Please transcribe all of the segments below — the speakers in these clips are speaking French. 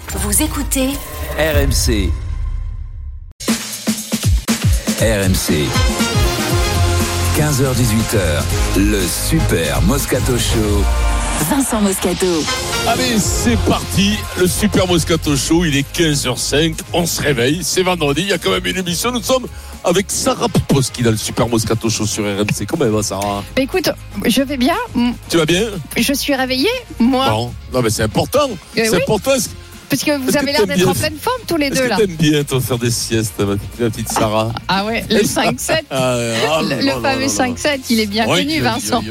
Vous écoutez RMC. RMC. 15h-18h, le Super Moscato Show. Vincent Moscato. Allez, c'est parti, le Super Moscato Show, il est 15h05, on se réveille, c'est vendredi, il y a quand même une émission, nous sommes avec Sarah Piposki dans le Super Moscato Show sur RMC. Comment elle va, Sarah ? Écoute, je vais bien. Tu vas bien ? Je suis réveillée, moi. Bon, non mais c'est important, c'est oui. important. Parce que vous avez l'air d'être en pleine forme tous les deux là. Est-ce que t'aimes bien toi faire des siestes, ma petite Sarah ? Ah ouais, le 5-7, le fameux 5-7, il est bien connu, Vincent.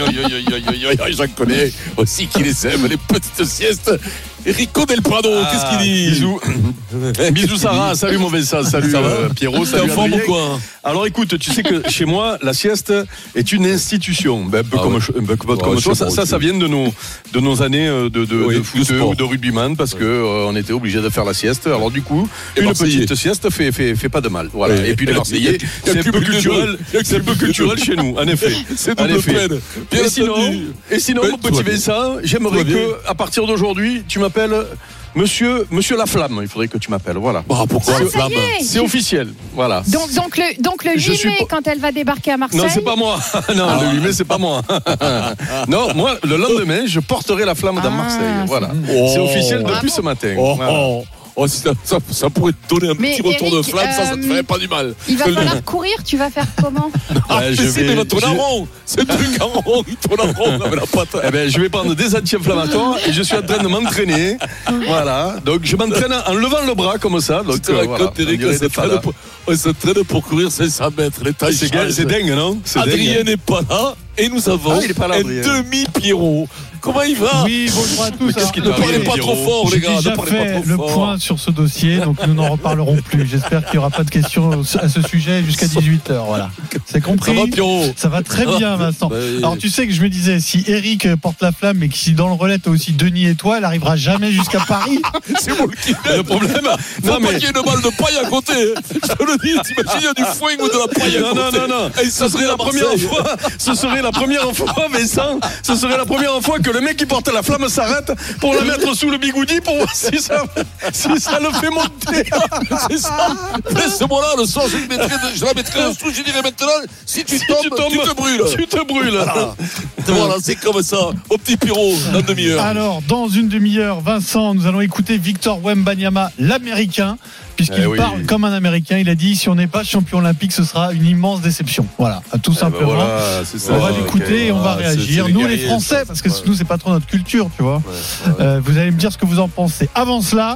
J'en connais aussi qui les aiment, les petites siestes. Rico Del Prado, qu'est-ce qu'il dit ? Bisous. Bisous Sarah, salut mon Vincent, salut Pierrot, salut Adrien. T'es en forme ou quoi ? Alors écoute, tu sais que chez moi, la sieste est une institution. Un peu comme ça vient de nos années de foot ou de rugbyman parce que on était obligé de faire la sieste. Alors du coup, une petite sieste fait pas de mal. Voilà. Et puis les Marseillais, c'est un peu culturel chez nous, en effet. C'est double peine. Et sinon, mon petit Vincent, j'aimerais que à partir d'aujourd'hui, tu m'appelles Monsieur Laflamme, il faudrait que tu m'appelles, voilà. Pourquoi Laflamme ? C'est officiel, voilà. Donc le 8 mai, quand elle va débarquer à Marseille. Non, c'est pas moi. Non, le 8 mai, c'est pas moi. Non, moi, le lendemain, je porterai la flamme dans Marseille, voilà. C'est officiel depuis ce matin. Oh, si ça pourrait te donner un petit retour de flamme, ça te ferait pas du mal. Il va falloir courir, tu vas faire comment ? Il va tourner en rond. C'est le truc en rond, il tourne en rond avec la patte. Eh ben, je vais prendre des anti-inflammatoires et je suis en train de m'entraîner. Voilà. Donc, je m'entraîne en levant le bras comme ça. Donc, on s'entraîne pour courir 500 mètres. C'est dingue, non ? Adrien n'est pas là et nous avons un demi-Pierrot. Comment il va ? Oui, bonjour à tous. Ne parlez pas trop fort, les gars. J'ai déjà fait le point sur ce dossier, donc nous n'en reparlerons plus. J'espère qu'il n'y aura pas de questions à ce sujet jusqu'à 18h. Voilà. C'est compris ? Ça va, Pierrot ? Ça va très bien, Vincent. Alors, tu sais que je me disais, si Eric porte la flamme et que si dans le relais, t'as aussi Denis et toi, elle n'arrivera jamais jusqu'à Paris. C'est moi qui le problème. Faut pas qu'il y ait une balle de paille à côté. Je te le dis, t'imagines, il y a du foin ou de la paille à côté. Non. Ce serait la première fois. Ce serait la première fois, Vincent. Ce serait la première fois que le mec qui porte la flamme s'arrête pour la mettre sous le bigoudi pour voir si ça le fait monter. C'est ça. Laisse-moi là, le soir, je la mettrai en dessous, je dirais maintenant, si tu tombes, tu te brûles. Tu te brûles. Voilà, c'est comme ça. Au petit Pierrot, dans une demi-heure. Alors, dans une demi-heure, Vincent, nous allons écouter Victor Wembanyama, l'Américain, puisqu'il parle comme un Américain. Il a dit, si on n'est pas champion olympique, ce sera une immense déception. Voilà, tout simplement. On va l'écouter et on va réagir. Nous, les Français, parce que nous, c'est pas trop notre culture, tu vois. Vous allez me dire ce que vous en pensez. Avant cela,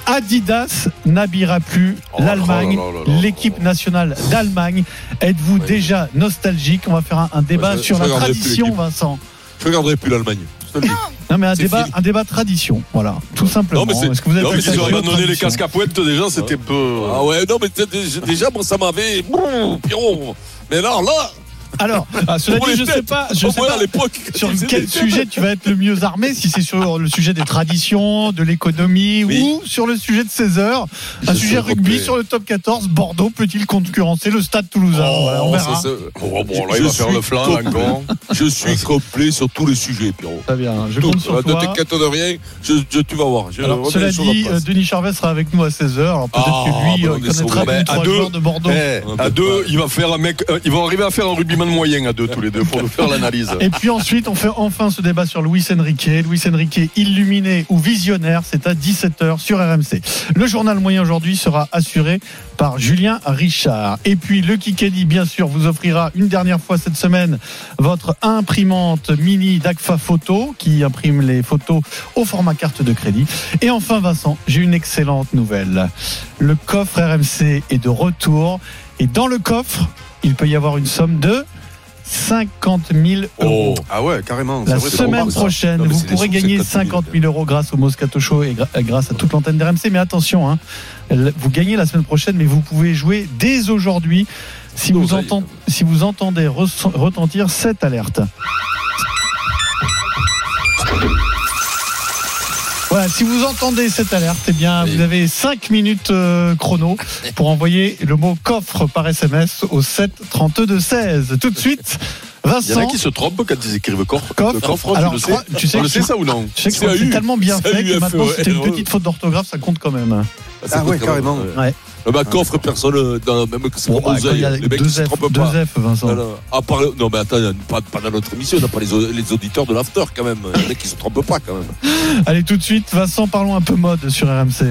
Adidas n'habillera plus l'Allemagne, l'équipe nationale d'Allemagne. Êtes-vous déjà nostalgique ? On va faire un débat sur la tradition, Vincent. Je ne regarderai plus l'Allemagne. Non, mais un débat tradition, voilà, tout simplement. Est-ce que vous avez si j'aurais donné les casques à pointe déjà, c'était peu. Ah ouais, non, mais déjà, bon, ça m'avait. Pierrot. Mais là. Alors, cela dit, je sais pas sur quel sujet tu vas être le mieux armé, si c'est sur le sujet des traditions, de l'économie ou sur le sujet de 16h, un sujet rugby sur le top 14, Bordeaux peut-il concurrencer le Stade Toulousain ? On verra. Là, il va faire le flanc encore. Je suis complet sur tous les sujets, Pierrot. Très bien, je compte sur toi. Ne t'inquiète de rien, tu vas voir. Alors, cela dit, Denis Charvet sera avec nous à 16h, alors peut-être que lui connaîtra les 3 joueurs de Bordeaux. À 2, il va arriver à faire un rugbyman moyen à 2 tous les deux pour nous faire l'analyse. Et puis ensuite, on fait enfin ce débat sur Luis Enrique. Luis Enrique, illuminé ou visionnaire, c'est à 17h sur RMC. Le journal moyen aujourd'hui sera assuré par Julien Richard. Et puis le Kikadi, bien sûr, vous offrira une dernière fois cette semaine votre imprimante mini d'Agfa Photo qui imprime les photos au format carte de crédit. Et enfin, Vincent, j'ai une excellente nouvelle. Le coffre RMC est de retour. Et dans le coffre, il peut y avoir une somme de 50 000 euros. Ah ouais, carrément. La semaine prochaine, vous pourrez gagner 50 000 euros grâce au Moscato Show et grâce à toute l'antenne d'RMC. Mais attention, vous gagnez la semaine prochaine, mais vous pouvez jouer dès aujourd'hui si vous entendez retentir cette alerte. Voilà, si vous entendez cette alerte, eh bien, vous avez 5 minutes chrono pour envoyer le mot coffre par SMS au 7 32 16. Tout de suite, Vincent. Il y en a qui se trompent quand ils écrivent coffre. Alors, tu sais ça ou non? Tu sais que c'est tellement bien fait que maintenant, si c'était une petite faute d'orthographe, ça compte quand même. Ah ouais, carrément. Ouais. Coffre, personne, même que c'est comme Oseille, les mecs qui se trompent pas. 2 F, Vincent. Non, mais attends, pas dans notre émission, on n'a pas les auditeurs de l'after quand même. Les mecs qui se trompent pas quand même. Allez, tout de suite, Vincent, parlons un peu mode sur RMC.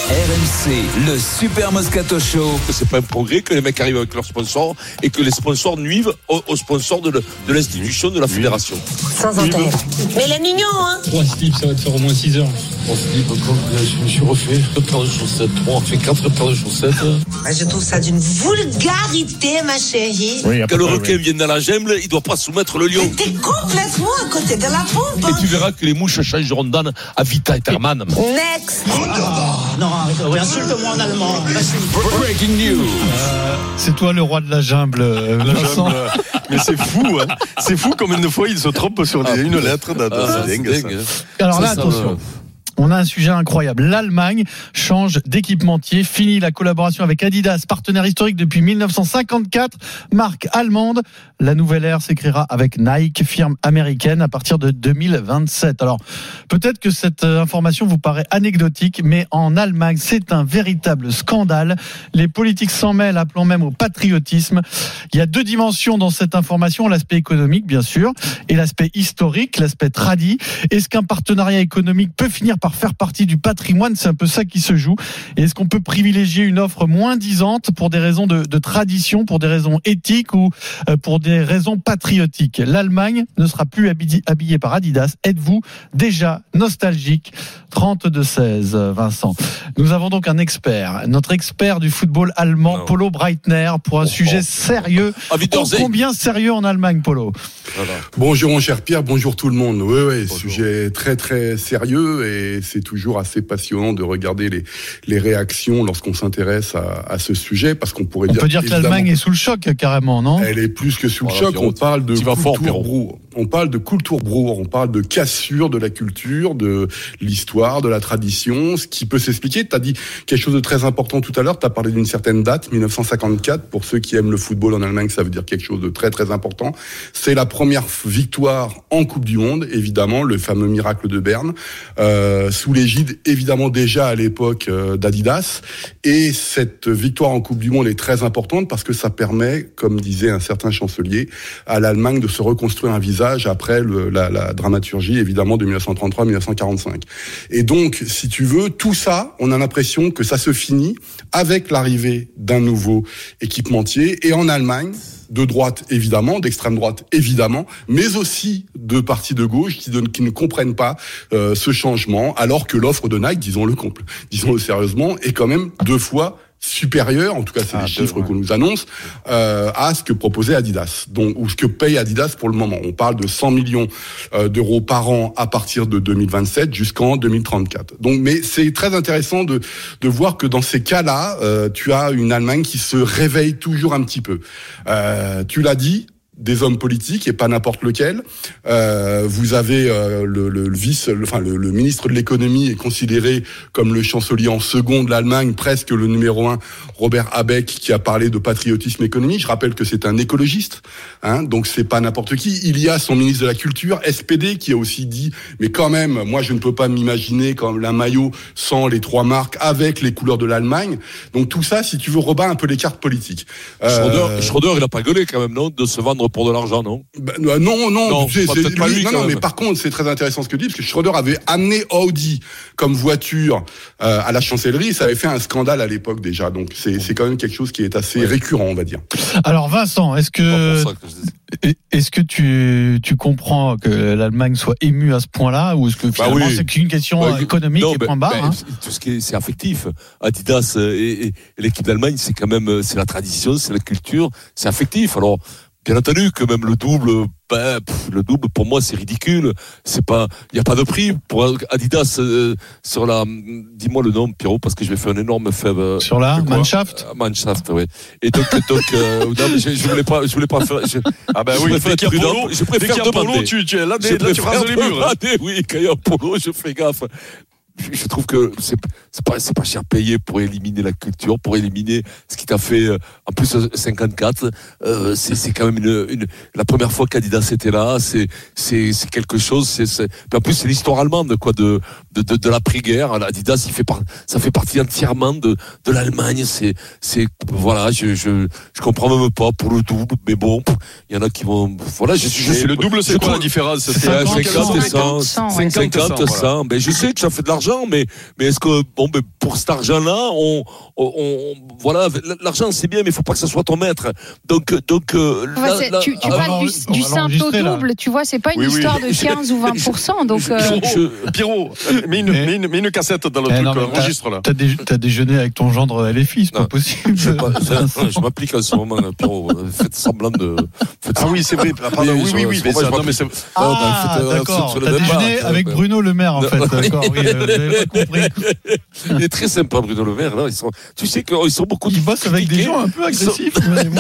RMC, le Super Moscato Show. C'est pas un progrès que les mecs arrivent avec leurs sponsors et que les sponsors nuivent aux sponsors de l'institution, de la fédération. Sans intérêt. Mais il est mignon, hein. 3 slips, ça va te faire au moins 6 heures. 3 slips, je me suis refait 2 paires de chaussettes. 3, on fait 4 paires de chaussettes. Je trouve ça d'une vulgarité, ma chérie. Oui, quand le requin vient dans la jungle, il doit pas soumettre le lion. Mais t'es complètement à côté de la pompe. Et tu verras que les mouches changeront d'âne à Vita Etterman. Next. Non, insulte-moi en allemand. Breaking news. C'est toi le roi de la jungle, Vincent. Mais c'est fou, hein. C'est fou comme une fois il se trompe sur une lettre. C'est dingue. Alors là, attention. On a un sujet incroyable. L'Allemagne change d'équipementier, finit la collaboration avec Adidas, partenaire historique depuis 1954, marque allemande. La nouvelle ère s'écrira avec Nike, firme américaine, à partir de 2027. Alors, peut-être que cette information vous paraît anecdotique, mais en Allemagne, c'est un véritable scandale. Les politiques s'en mêlent, appelant même au patriotisme. Il y a 2 dimensions dans cette information, l'aspect économique, bien sûr, et l'aspect historique, l'aspect tradi. Est-ce qu'un partenariat économique peut finir par faire partie du patrimoine? C'est un peu ça qui se joue. Et est-ce qu'on peut privilégier une offre moins disante pour des raisons de tradition, pour des raisons éthiques ou pour des raisons patriotiques? L'Allemagne ne sera plus habillée par Adidas. Êtes-vous déjà nostalgique? 32-16, Vincent. Nous avons donc un expert, notre expert du football allemand, Polo Breitner, pour un sujet sérieux. Combien sérieux en Allemagne, Polo? Voilà. Bonjour mon cher Pierre, bonjour tout le monde. Oui, sujet très très sérieux et c'est toujours assez passionnant de regarder les réactions lorsqu'on s'intéresse à ce sujet parce qu'on pourrait dire. On peut dire que l'Allemagne est sous le choc carrément, non? Elle est plus que sous le choc. On parle de Kulturbruch. On parle de Kulturbruch. On parle de cassure de la culture, de l'histoire, de la tradition. Ce qui peut s'expliquer. Tu as dit quelque chose de très important tout à l'heure. Tu as parlé d'une certaine date, 1954. Pour ceux qui aiment le football en Allemagne, ça veut dire quelque chose de très très important. C'est la première victoire en Coupe du Monde, évidemment, le fameux miracle de Berne, sous l'égide évidemment déjà à l'époque d'Adidas. Et cette victoire en Coupe du Monde est très importante parce que ça permet, comme disait un certain chancelier, à l'Allemagne de se reconstruire un visage après la dramaturgie évidemment de 1933-1945. Et donc, si tu veux, tout ça, on a l'impression que ça se finit avec l'arrivée d'un nouveau équipementier. Et en Allemagne, de droite évidemment, d'extrême droite évidemment, mais aussi de partis de gauche qui ne comprennent pas ce changement, alors que l'offre de Nike, disons-le sérieusement, est quand même 2 fois supérieur, en tout cas c'est les chiffres qu'on nous annonce, à ce que proposait Adidas, donc ou ce que paye Adidas pour le moment. On parle de 100 millions d'euros par an à partir de 2027 jusqu'en 2034. Donc, mais c'est très intéressant de voir que dans ces cas-là, tu as une Allemagne qui se réveille toujours un petit peu. Tu l'as dit. Des hommes politiques et pas n'importe lequel. Vous avez le ministre de l'économie est considéré comme le chancelier en second de l'Allemagne, presque le numéro 1, Robert Habeck, qui a parlé de patriotisme économique. Je rappelle que c'est un écologiste, donc c'est pas n'importe qui. Il y a son ministre de la Culture, SPD, qui a aussi dit, mais quand même, moi je ne peux pas m'imaginer comme un maillot sans les 3 marques avec les couleurs de l'Allemagne. Donc tout ça, si tu veux, rebat un peu les cartes politiques. Schröder, il a pas gueulé quand même, non, de se vendre pour de l'argent, non? Non, mais par contre, c'est très intéressant ce que dit, parce que Schröder avait amené Audi comme voiture à la chancellerie, ça avait fait un scandale à l'époque déjà, donc c'est quand même quelque chose qui est assez récurrent, on va dire. Alors Vincent, est-ce que tu comprends que l'Allemagne soit émue à ce point-là, ou est-ce que finalement c'est qu'une question économique et point barre? Tout ce qui est, c'est affectif. Adidas et l'équipe d'Allemagne, c'est quand même, c'est la tradition, c'est la culture, c'est affectif. Alors, bien entendu que même le double pour moi c'est ridicule, c'est pas, il y a pas de prix pour Adidas sur la, dis-moi le nom Pierrot, parce que je vais faire un énorme faible sur la Mannschaft, oui. Et donc non, mais je voulais pas faire je préfère demander. Tu es là tu rases les murs. Oui, quand il y a Polo, je fais gaffe. je trouve que c'est pas cher payé pour éliminer la culture, pour éliminer ce qui t'a fait en plus 54. C'est quand même la première fois qu'Adidas était là. C'est quelque chose. En plus c'est l'histoire allemande quoi de l'après-guerre. Adidas ça fait partie entièrement de l'Allemagne. Voilà, je comprends même pas pour le double, mais bon, il y en a qui vont. Voilà, le double, c'est quoi la différence? C'est 50 et 100. 50 et 100. Ben je sais que ça fait de l'argent, mais est-ce que pour cet argent-là, voilà, l'argent c'est bien, mais il faut pas que ça soit ton maître. Donc tu parles du simple au double, tu vois, c'est pas une histoire de 15 ou 20%. Donc Pierrot, mets une cassette dans le truc, enregistre là. T'as déjeuné avec ton gendre LFI, c'est pas possible. Je m'applique en ce moment, Pierrot. Faites semblant de. Ah oui, c'est vrai. Pardon, oui. D'accord. T'as déjeuné avec Bruno Le Maire, en fait. D'accord, oui, j'avais pas compris. Il est très sympa, Bruno Le Maire. Là, tu sais qu'ils sont beaucoup. Ils bossent avec des gens un peu agressifs.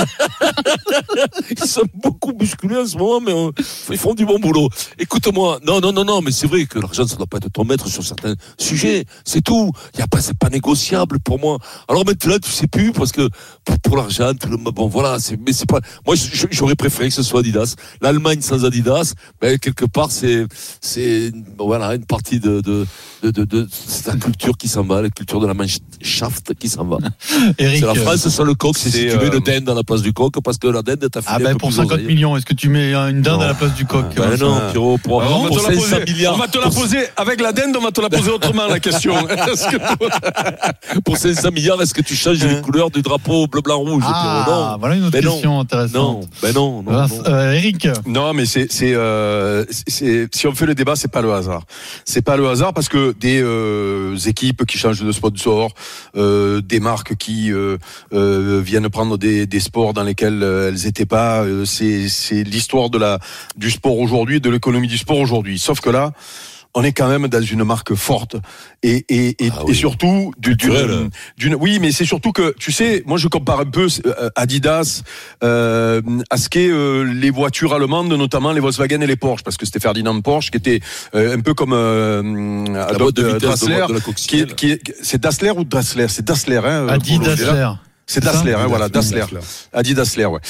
Ils sont beaucoup musculés en ce moment, mais ils font du bon boulot. Écoute-moi, non, mais c'est vrai que l'argent, ça doit pas être ton maître sur certains sujets. C'est tout. C'est pas négociable pour moi. Alors maintenant, tu sais plus parce que pour l'argent, bon voilà, mais c'est pas. Moi, j'aurais préféré que ce soit Adidas. L'Allemagne sans Adidas, quelque part, c'est voilà une partie de la culture qui s'en va, la culture de la Mannschaft qui s'en va. Eric, c'est la France sans le coq, c'est si tu mets le dinde à la place du coq, parce que la dinde t'a filé pour 50 millions, est-ce que tu mets une dinde à la place du coq? Non, Pierrot, pour 500 milliards. On va te la poser, avec la dinde, on va te la poser autrement, la question. Pour 500 milliards, est-ce que tu changes les couleurs du drapeau bleu, blanc, rouge? Non. Voilà une autre question intéressante. Non. Eric. Non, mais c'est si on fait le débat, c'est pas le hasard. C'est pas le hasard parce que des équipes qui changent de sponsor, des marques qui viennent prendre des sports dans lesquels elles étaient pas, c'est l'histoire du sport aujourd'hui, de l'économie du sport aujourd'hui. Sauf que là, on est quand même dans une marque forte et surtout oui, mais c'est surtout que tu sais, moi je compare un peu Adidas à ce qu'est les voitures allemandes, notamment les Volkswagen et les Porsche, parce que c'était Ferdinand Porsche qui était un peu comme Dassler, c'est Dassler ou Dassler, c'est Dassler, hein. Adi Dassler. C'est Dassler, voilà, Dassler. Adi Dassler, ouais.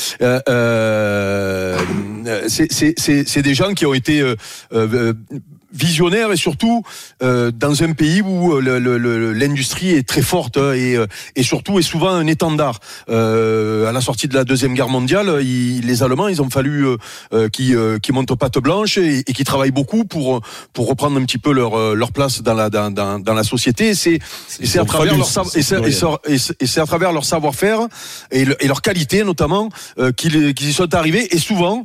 C'est des gens qui ont été visionnaire et surtout dans un pays où l'industrie est très forte et surtout est souvent un étendard. À la sortie de la Deuxième Guerre mondiale, les Allemands, ils ont fallu qui montent patte blanche et qui travaillent beaucoup pour reprendre un petit peu leur place dans la société. C'est à travers leur à travers leur savoir-faire et leur qualité notamment qu'ils y sont arrivés. Et souvent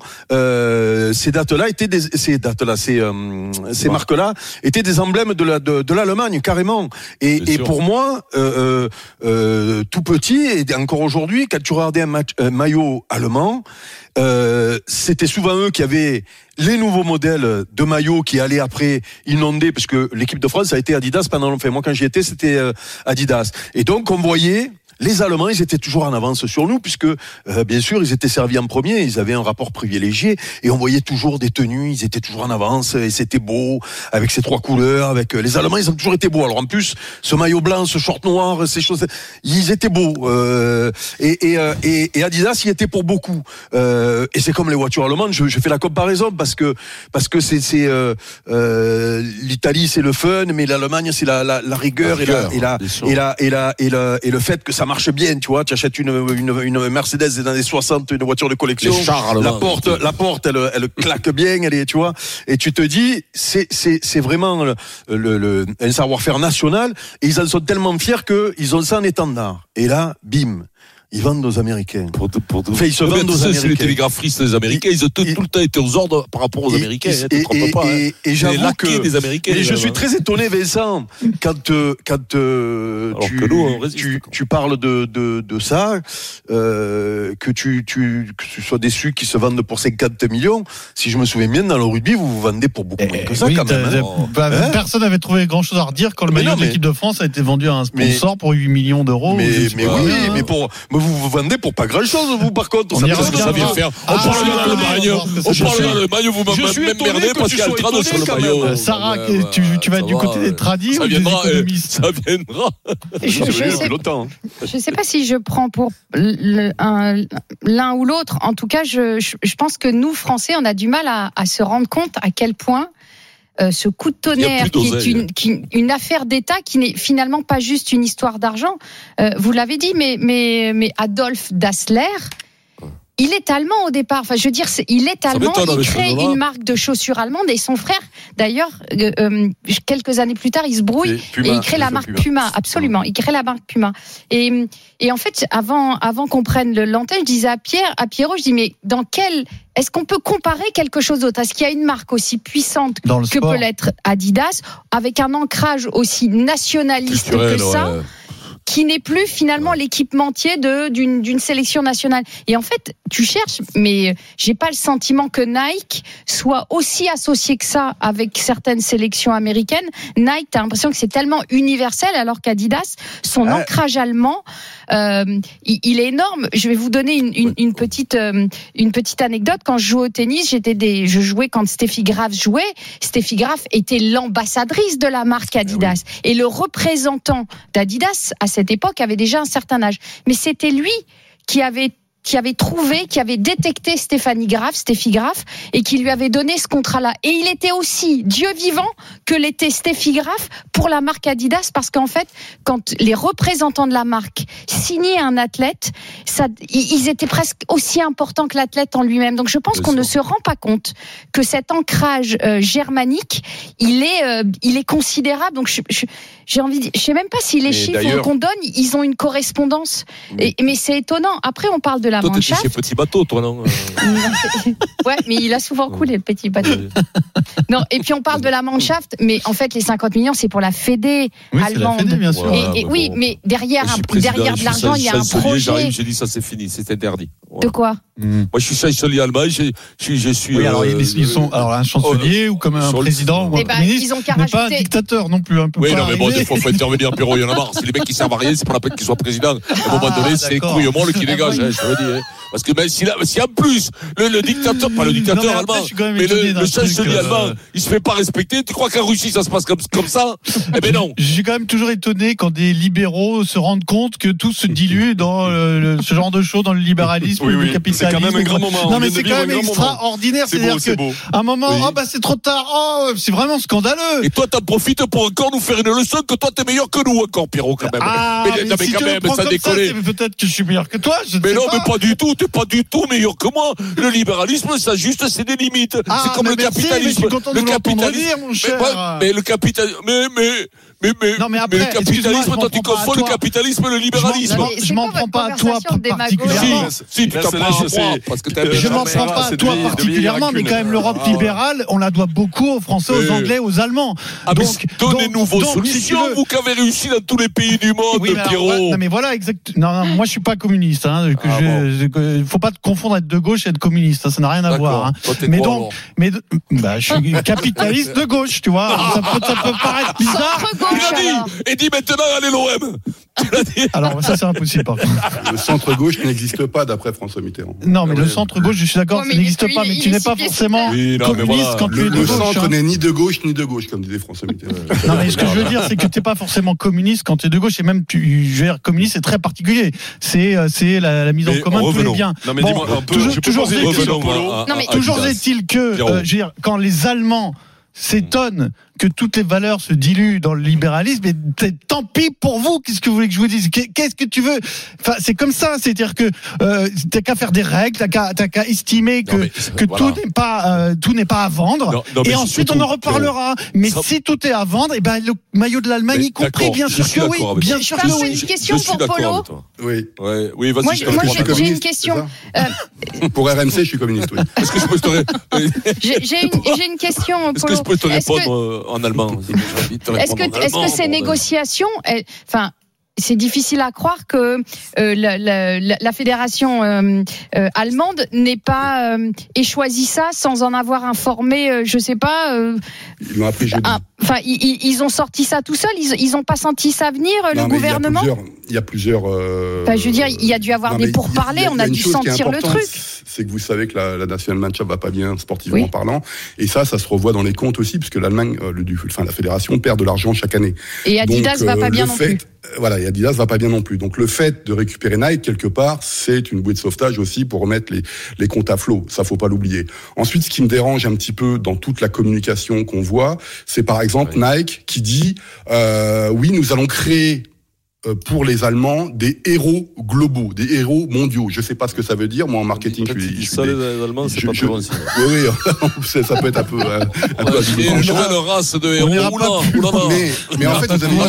ces marques-là étaient des emblèmes de l'Allemagne carrément. Et pour moi, tout petit et encore aujourd'hui, quand tu regardais un maillot allemand, c'était souvent eux qui avaient les nouveaux modèles de maillots qui allaient après inonder, parce que l'équipe de France a été Adidas pendant longtemps. Moi, quand j'y étais, c'était Adidas. Et donc, on voyait les Allemands, ils étaient toujours en avance sur nous, puisque bien sûr, ils étaient servis en premier, ils avaient un rapport privilégié, et on voyait toujours des tenues, ils étaient toujours en avance, et c'était beau, avec ces trois couleurs, avec les Allemands, ils ont toujours été beaux. Alors en plus, ce maillot blanc, ce short noir, ces choses, ils étaient beaux. Et Adidas, il était pour beaucoup. Et c'est comme les voitures allemandes, je fais la comparaison parce que c'est l'Italie, c'est le fun, mais l'Allemagne, c'est la rigueur et le fait que ça marche bien, tu vois. Tu achètes une Mercedes des années 60, une voiture de collection. La porte, elle claque bien, elle est, tu vois. Et tu te dis, c'est vraiment un savoir-faire national. Et ils en sont tellement fiers qu'ils ont ça en étendard. Et là, bim. Ils vendent aux Américains. Ils se vendent aux Américains. C'est les télégraphistes des Américains. Ils ont tout le temps été aux ordres par rapport aux Américains. Et j'avoue que des Américains. Et je suis très étonné, Vincent, quand tu parles de ça, que tu sois déçu qu'ils se vendent pour 50 millions. Si je me souviens bien, dans le rugby, vous vendez pour beaucoup moins que ça, quand même. Personne n'avait trouvé grand chose à redire quand le maillot de l'équipe de France a été vendu à un sponsor pour 8 millions d'euros. Mais oui, mais vous vendez pour pas grand-chose, vous, par contre. Ça vient faire. On parle de l'Allemagne, vous m'emmerdez parce qu'il y a le trad sur le maillot. Sarah, tu vas du côté des tradis ou des économistes? Ça viendra. Je sais pas si je prends pour l'un ou l'autre. En tout cas, je pense que nous, Français, on a du mal à se rendre compte à quel point ce coup de tonnerre, qui est une affaire d'État, qui n'est finalement pas juste une histoire d'argent. Vous l'avez dit, mais Adolf Dassler, il est allemand au départ. Enfin, je veux dire, il est allemand. Il crée une marque de chaussures allemande et son frère, d'ailleurs, quelques années plus tard, il se brouille et il crée la marque Puma. Absolument, il crée la marque Puma. Et en fait, avant qu'on prenne l'antenne, je disais à Pierrot, je dis mais est-ce qu'on peut comparer quelque chose d'autre? Est-ce qu'il y a une marque aussi puissante que peut l'être Adidas, avec un ancrage aussi nationaliste que ça? Qui n'est plus finalement l'équipementier d'une sélection nationale. Et en fait, tu cherches, mais j'ai pas le sentiment que Nike soit aussi associé que ça avec certaines sélections américaines. Nike, t'as l'impression que c'est tellement universel, alors qu'Adidas, son ancrage allemand, il est énorme. Je vais vous donner une petite anecdote. Quand je jouais au tennis, je jouais quand Steffi Graf jouait. Steffi Graf était l'ambassadrice de la marque Adidas. Et le représentant d'Adidas, à cette époque, avait déjà un certain âge. Mais c'était lui qui avait détecté Steffi Graf, et qui lui avait donné ce contrat-là. Et il était aussi Dieu vivant que l'était Steffi Graf pour la marque Adidas, parce qu'en fait, quand les représentants de la marque signaient un athlète, ils étaient presque aussi importants que l'athlète en lui-même. Donc je pense qu'on ne se rend pas compte que cet ancrage germanique, il est considérable. Donc j'ai envie de dire, je sais même pas si les chiffres qu'on donne, ils ont une correspondance. Mais c'est étonnant. Après, on parle de la Mannschaft. Toi, t'étais chez Petit Bateau, toi, non? Ouais, mais il a souvent coulé, le Petit Bateau. Non, et puis on parle de la Mannschaft, mais en fait, les 50 millions, c'est pour la Fédé allemande. C'est la Fédé, bien sûr. Oui, mais derrière de l'argent, il y a un projet. J'ai dit ça, c'est fini, c'est interdit. De quoi? Moi, je suis chancelier allemand, je suis. Oui, alors ils sont un chancelier ou comme un président ou un ministre, mais pas un dictateur non plus. Oui, non, mais bon, des fois, il faut intervenir. Pierrot, il y en a marre. C'est les mecs qui servent à rien, c'est pas la peine qu'ils soient président. À un moment donné, c'est couille molle qui dégage, je te le dis. Parce que si en plus le dictateur, pas le dictateur allemand, mais le chancelier allemand, il se fait pas respecter, tu crois qu'en Russie ça se passe comme ça? Eh ben non. Je suis quand même toujours étonné quand des libéraux se rendent compte que tout se dilue dans ce genre de choses, dans le libéralisme, le capitalisme. C'est quand même un grand moment. Non mais c'est quand même extraordinaire. C'est-à-dire qu'à un moment, c'est trop tard. C'est vraiment scandaleux. Et toi t'en profites pour encore nous faire une leçon que toi t'es meilleur que nous encore, Pierrot, quand même. Mais si quand même, ça déconne. Peut-être que je suis meilleur que toi. Mais non, mais pas du tout. T'es pas du tout meilleur que moi. Le libéralisme, ça juste, c'est des limites. C'est comme le capitalisme. Le capitalisme, mon cher. Mais le capitalisme, mais le capitalisme, toi tu confonds le capitalisme et le libéralisme. Je m'en prends pas à toi particulièrement. Si, tu t'en prends à moi, parce que je m'en prends pas à toi particulièrement, mais quand même l'Europe libérale, on la doit beaucoup aux Français, aux Anglais, aux Allemands. Donc, donnez-nous vos solutions, vous qui avez réussi dans tous les pays du monde, Pierrot. Non, mais voilà, exact. Non, moi je suis pas communiste. Il faut pas te confondre être de gauche et être communiste. Ça n'a rien à voir. Mais donc, je suis capitaliste de gauche, tu vois. Ça peut paraître bizarre. Et dis maintenant, allez l'OM. Alors ça c'est impossible par contre. Le centre-gauche n'existe pas d'après François Mitterrand. Non mais le centre-gauche, je suis d'accord, ça n'existe pas, mais tu n'es pas forcément communiste quand tu es de gauche. Le centre n'est ni de gauche ni de gauche, comme disait François Mitterrand. Non mais ce que je veux dire, c'est que tu n'es pas forcément communiste quand tu es de gauche, et même communiste c'est très particulier. C'est la mise en commun de tous les biens. Non mais dis-moi un peu, toujours est-il que quand les Allemands s'étonnent que toutes les valeurs se diluent dans le libéralisme, et tant pis pour vous. Qu'est-ce que vous voulez que je vous dise? Qu'est-ce que tu veux? Enfin, c'est comme ça. C'est-à-dire que t'as qu'à faire des règles, t'as qu'à estimer que tout n'est pas à vendre. Et ensuite on en reparlera. Mais si tout est à vendre, et ben le maillot de l'Allemagne y compris, bien sûr que oui. Bien sûr que oui. Une question pour Polo. Oui, vas-y. Moi, j'ai une question. Pour RMC, je suis communiste. Oui. Est-ce que je peux te J'ai une question, Polo. Est-ce que je peux te répondre en allemand? Est-ce que ces négociations, c'est difficile à croire que la fédération allemande n'ait pas ait choisi ça sans en avoir informé, je sais pas. Ils l'ont appris jeudi. Enfin, ils ont sorti ça tout seuls. Ils ont pas senti ça venir, le gouvernement. Il y a plusieurs. Enfin, je veux dire, il y a dû avoir des pourparlers. On a dû sentir le truc. C'est que vous savez que la Nationalmannschaft va pas bien sportivement parlant, et ça se revoit dans les comptes aussi, puisque l'Allemagne, la fédération perd de l'argent chaque année. Et Adidas va pas bien non plus. Voilà, et Adidas va pas bien non plus. Donc le fait de récupérer Nike quelque part, c'est une bouée de sauvetage aussi pour remettre les comptes à flot. Ça, faut pas l'oublier. Ensuite, ce qui me dérange un petit peu dans toute la communication qu'on voit, c'est par exemple Nike qui dit oui, nous allons créer pour les Allemands des héros globaux, des héros mondiaux. Je sais pas ce que ça veut dire. Moi, en marketing, les Allemands, c'est pas très bon signe. Oui, ça peut être un peu une nouvelle race de héros. Mais en fait,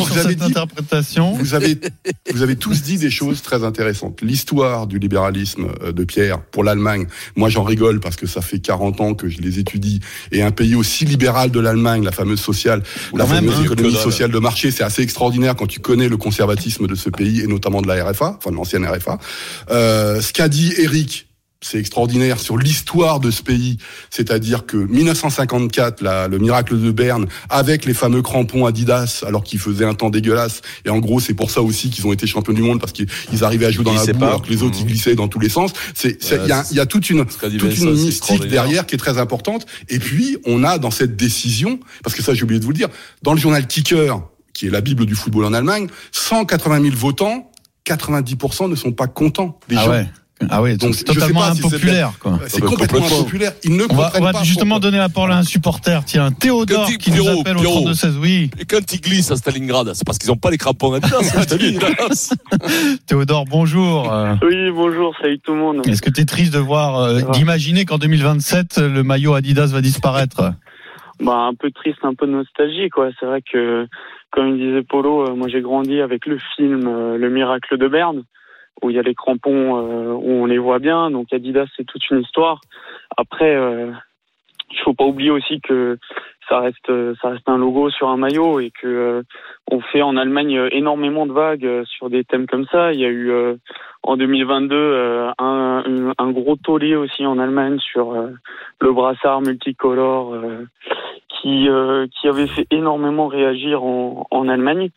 vous avez tous dit des choses très intéressantes. L'histoire du libéralisme de Pierre pour l'Allemagne, moi j'en rigole parce que ça fait 40 ans que je les étudie, et un pays aussi libéral de l'Allemagne, la fameuse économie sociale de marché, c'est assez extraordinaire quand tu connais le conservatisme de ce pays, et notamment de la RFA, enfin de l'ancienne RFA. Ce qu'a dit Eric, c'est extraordinaire sur l'histoire de ce pays, c'est-à-dire que 1954, le miracle de Berne, avec les fameux crampons Adidas, alors qu'ils faisaient un temps dégueulasse, et en gros c'est pour ça aussi qu'ils ont été champions du monde, parce qu'ils arrivaient à jouer dans la boue alors que les autres ils glissaient dans tous les sens. Il y a toute une mystique derrière qui est très importante. Et puis on a dans cette décision, parce que ça j'ai oublié de vous le dire, dans le journal Kicker, qui est la Bible du football en Allemagne, 180 000 votants, 90% ne sont pas contents des gens. Ouais. Ah oui, donc c'est totalement impopulaire, quoi. C'est complètement impopulaire. Ils ne comprennent pas. On va justement donner la parole à un supporter. Tiens, Théodore qui nous appelle au 32-16. Oui. Et quand ils glissent à Stalingrad, c'est parce qu'ils n'ont pas les crampons Adidas. Théodore, bonjour. Oui, bonjour, salut tout le monde. Est-ce que tu es triste de voir, d'imaginer qu'en 2027, le maillot Adidas va disparaître? Un peu triste, un peu de nostalgie, quoi. C'est vrai que, comme il disait Polo, moi j'ai grandi avec le film Le Miracle de Berne, où il y a les crampons, où on les voit bien. Donc Adidas, c'est toute une histoire. Après, il faut pas oublier aussi que ça reste un logo sur un maillot, et que on fait en Allemagne énormément de vagues sur des thèmes comme ça. Il y a eu en 2022 un gros tollé aussi en Allemagne sur le brassard multicolore qui avait fait énormément réagir en Allemagne.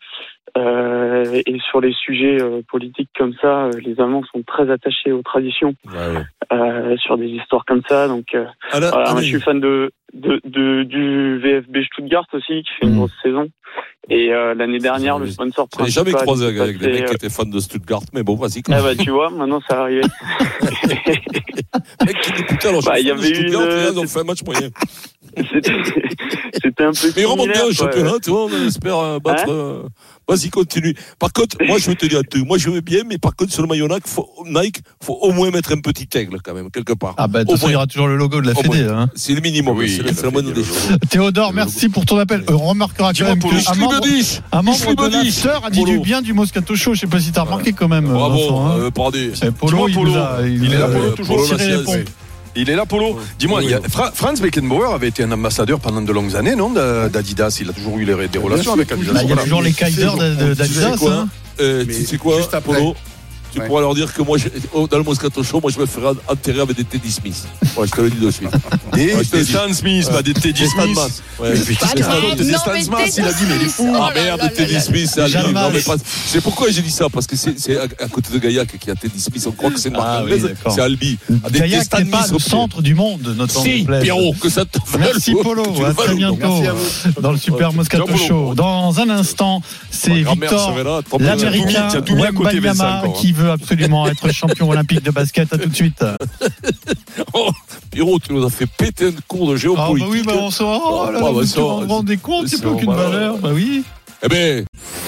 Et sur les sujets politiques comme ça, les Allemands sont très attachés aux traditions, sur des histoires comme ça. Donc, moi, je suis fan du VfB Stuttgart aussi, qui fait une grosse saison. Et l'année dernière, le sponsor principal. J'ai jamais croisé avec des mecs qui étaient fans de Stuttgart, mais bon, vas-y. Tu vois, maintenant ça arrive. Mec qui dit putain, alors il y avait ils ont fait un match moyen. C'était un peu. Mais ils remontent bien le championnat, tu vois, on espère battre. Vas-y, continue. Par contre, moi, je veux te dire, moi, je veux bien, mais par contre, sur le maillot Nike, faut au moins mettre un petit aigle, quand même, quelque part. De toute façon, il y aura toujours le logo de la Fédé. Hein. C'est le minimum, c'est la moindre des choses. Théodore, merci pour ton appel. On remarquera quand même qu'un membre de l'after a dit du bien du Moscato Show. Je sais pas si t'as remarqué quand même. Bravo, pardon. Polo, il est là, Polo, toujours tiré les pompes. Il est là, Polo. Dis-moi, Franz Beckenbauer avait été un ambassadeur pendant de longues années, non, d'Adidas. Il a toujours eu des relations avec Adidas. Il y a toujours les Kaiser d'Adidas. Tu sais quoi, Polo? Tu pourras leur dire que moi, dans le Moscato Show, moi, je me ferai enterrer avec des Teddy Smith. Ouais, je te le dis de suite. Des Stan Smith, pas des Teddy Smith. Ouais. Mais qu'est-ce qu'il raconte des Stan Smith? Il a dit, mais il est fou. Ah merde, Teddy Smith, c'est Albi. Non, mais c'est pourquoi j'ai dit ça, parce que c'est à côté de Gaillac qui a Teddy Smith. On croit que c'est une marque anglaise. C'est Albi. Gaillac n'est pas le centre du monde, notre Si, Pierrot, que ça te fait. Merci, Polo. À très bientôt dans le Super Moscato Show. Dans un instant, c'est Victor, l'Américain Wembanyama, qui veut absolument être champion olympique de basket. À tout de suite. Pierrot, tu nous as fait péter un cours de géopolitique. On se rend des comptes, c'est plus aucune valeur. Oui. Eh bien,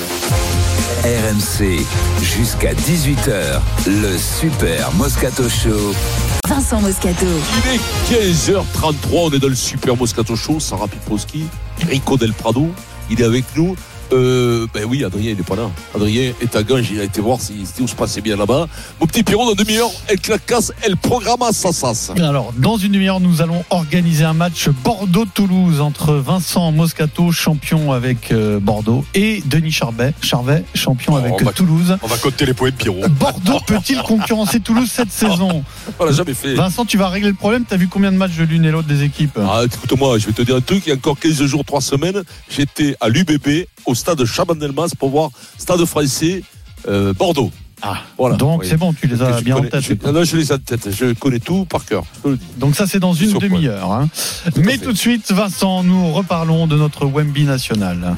RMC, jusqu'à 18h, le Super Moscato Show. Vincent Moscato. Il est 15h33, on est dans le Super Moscato Show. Sarah Piposki, Rico Del Prado, il est avec nous. Ben oui, Adrien, il n'est pas là. Adrien est à Ganges, il a été voir si tout se passait bien là-bas. Mon petit Pierrot, dans 2 demi-heure, elle clacasse, elle programme à Sassas. Alors, dans 1 demi-heure, nous allons organiser un match Bordeaux-Toulouse entre Vincent Moscato, champion avec Bordeaux, et Denis Charvet, champion avec Toulouse. On va coter les poètes, Pierrot. Bordeaux peut-il concurrencer Toulouse cette saison? On l'a jamais fait. Vincent, tu vas régler le problème. T'as vu combien de matchs de l'une et l'autre des équipes? Écoute-moi, je vais te dire un truc. Il y a encore 15 jours, 3 semaines, j'étais à l'UBB, au stade Chabandelmas, pour voir Stade Français Bordeaux. Voilà. Donc c'est bon, tu les as bien en tête. Non, je les ai en tête. Je connais tout par cœur. Donc ça, c'est dans 1 demi-heure. Hein. Mais tout de suite, Vincent, nous reparlons de notre Wemby national.